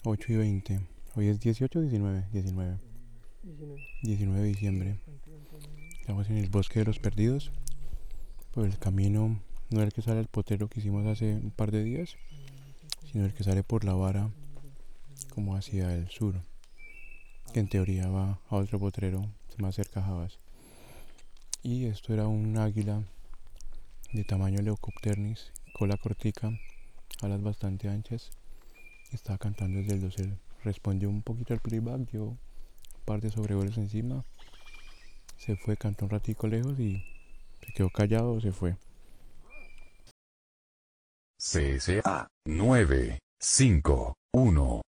8:20. Hoy es 18 o 19. 19 de diciembre. Estamos en el bosque de los perdidos. Por el camino, no el que sale al potero que hicimos hace un par de días, sino el que sale por la vara como hacia el sur, que en teoría va a otro potrero más cerca a Jabas. Y esto era un águila de tamaño Leucopternis, cola cortica, alas bastante anchas. Estaba cantando desde el dosel. Respondió un poquito al playback, dio un par de sobrevuelos encima. Se fue, cantó un ratico lejos y se quedó callado o se fue. CSA 951